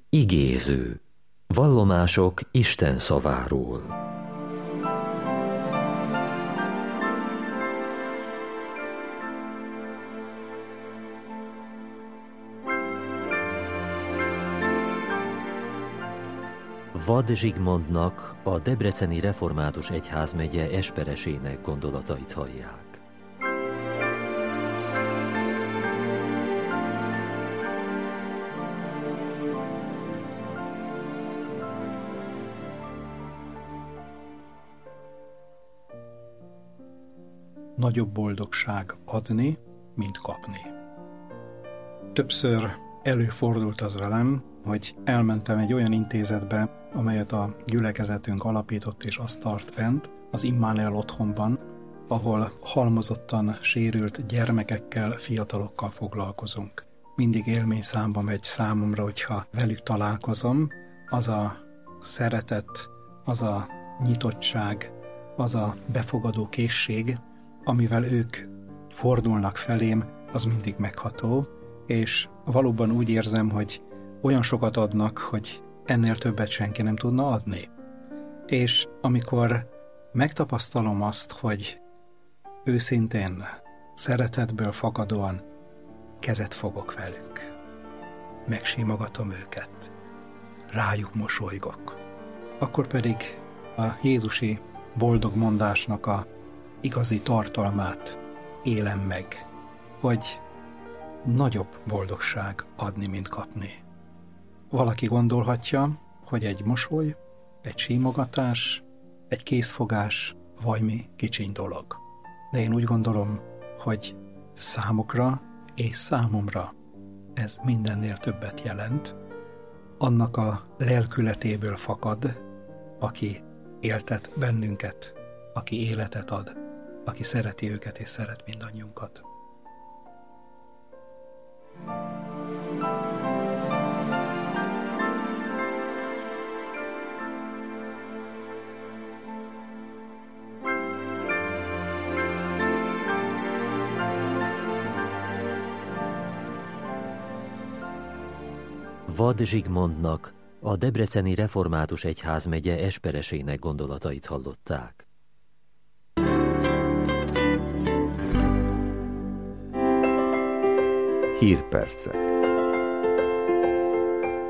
Igéző. Vallomások Isten szaváról. Vad Zsigmondnak, a Debreceni Református Egyházmegye esperesének gondolatait hallják. Nagyobb boldogság adni, mint kapni. Többször előfordult az velem, hogy elmentem egy olyan intézetbe, amelyet a gyülekezetünk alapított és azt tart fent, az Immanuel otthonban, ahol halmozottan sérült gyermekekkel, fiatalokkal foglalkozunk. Mindig élmény számba megy számomra, hogyha velük találkozom, az a szeretet, az a nyitottság, az a befogadó készség, amivel ők fordulnak felém, az mindig megható, és valóban úgy érzem, hogy olyan sokat adnak, hogy ennél többet senki nem tudna adni. És amikor megtapasztalom azt, hogy őszintén, szeretetből fakadóan kezet fogok velük, megsimogatom őket, rájuk mosolygok, akkor pedig a jézusi boldog mondásnak a igazi tartalmát élem meg, hogy nagyobb boldogság adni, mint kapni. Valaki gondolhatja, hogy egy mosoly, egy simogatás, egy kézfogás valami kicsiny dolog. De én úgy gondolom, hogy számukra és számomra ez mindennél többet jelent. Annak a lelkületéből fakad, aki éltet bennünket, aki életet ad, aki szereti őket és szeret mindannyiunkat. Vad Zsigmondnak, a Debreceni Református Egyházmegye esperesének gondolatait hallották. Hírpercek.